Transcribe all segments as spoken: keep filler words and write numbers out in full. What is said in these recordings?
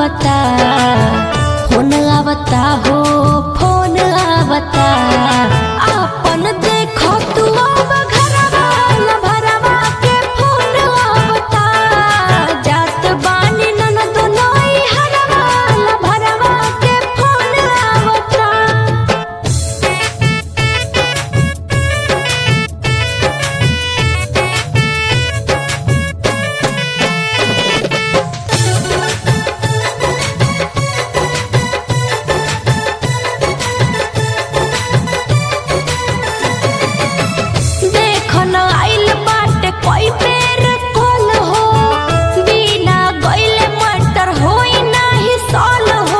आवता, फोन आवता हो फोन आवता। आपन देखो तू अब घरवा न भरवा के फोन आवता। जात बानी ननद नई हरवा न भरवा के फोन आवता। देखो न आइल बाटे कोई बेर कॉल हो, बिना गइले मटर होई नाही सॉल हो।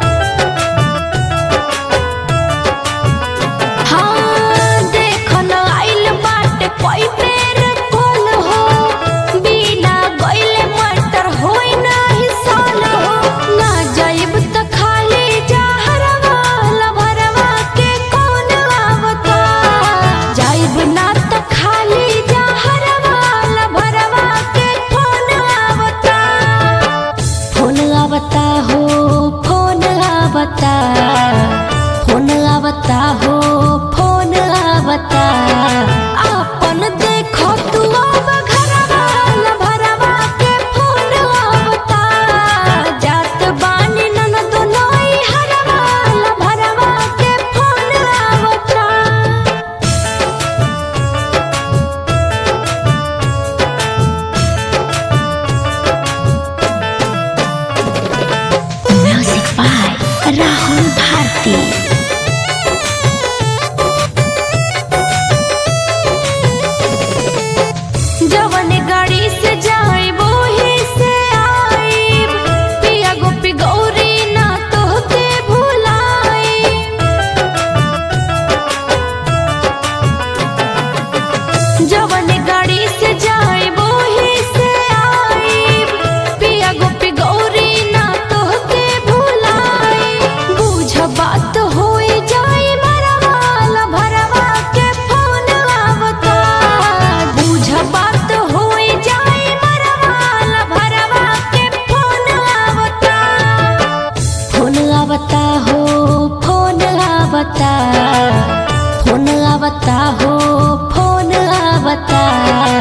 हाँ देखो न आइल बाटे कोई बेर कॉल हो, बिना गइले मटर होई नाही सॉल हो। ना जाइब त खाली जहरवा ल भरवा के कौन आवता। जाइब ना त खाली जहरवा ल भरवा के कौन आवता। फोन आवता हो फोन आवता, फोन आवता हो फोन आवता। आपन देखो तू अब घरवा न भरवा के फोन आवता। जात बानी ननद नई हरवा न भरवा के फोन आवता। Music by Rahul Bharati. जवन गाड़ी से जाइब ओही से आइब, पिया गोपी गौरी ना तोहके भुलाइब। जवन गाड़ी से जाइब ओही से आइब, पिया गोपी गौरी ना तोहके भुलाइब। बुझ बात होई जाई मरवा ल भरवा के फोन आवता। बुझ बात होई जाई मरवा ल भरवा के फोन आवता। फोन आवता हो फोन आवता, फोन आवता हो फोन आवता।